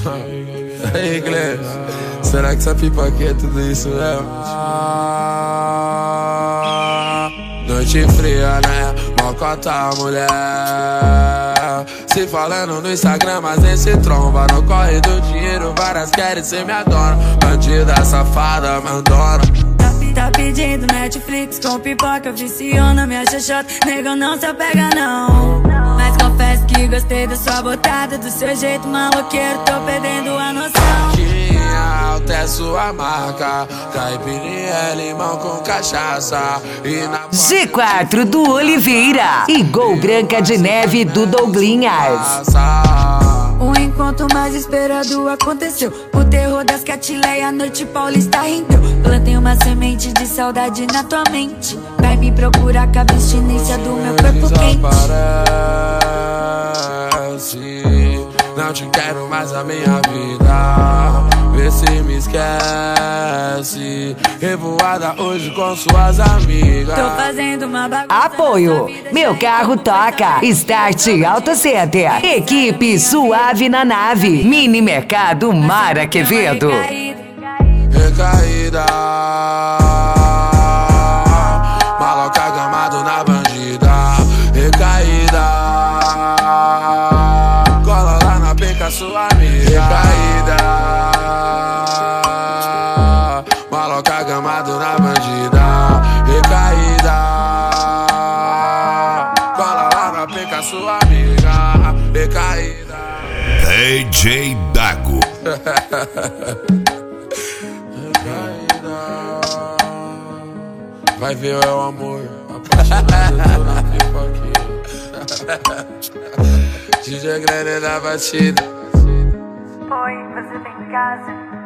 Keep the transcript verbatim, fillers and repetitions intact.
Aí, inglês, será que essa pipa aqui é tudo isso mesmo? Noite fria, né? Mocota, mulher. Se falando no Instagram, mas nem se tromba. No corre do dinheiro, várias querem ser minha dona. Bandida, safada, mandona. Tá, tá pedindo Netflix com pipoca, viciona minha xoxota. Nego, não se apega não. Mas confesso que gostei da sua botada, do seu jeito maloqueiro, tô perdendo a noção. Tinha alta é sua marca, caipirinha é limão com cachaça. E na G quatro do Oliveira e Gol Branca de Neve do Douglinhas. O encontro mais esperado aconteceu. O terror das Catileia, a noite paulista rendeu. Plantei uma semente de saudade na tua mente. Vai me procurar com a abstinência do meu corpo quente. Não te quero mais a minha vida. Vê se me esquece. Revoada hoje com suas amigas. Tô fazendo uma bagunça. Apoio, meu carro toca. Start Auto Center. Equipe Suave na Nave. Mini Mercado Mara Quevedo. Recaída, maloca gamado na bandida. Recaída, cola lá na penca sua amiga. Recaída, maloca gamado na bandida. Recaída, cola lá na penca sua amiga. Recaída. D J Dago. Vai ver o amor, apaixonado na pipoquinha. D J Grande da batida. Oi, você tem casa?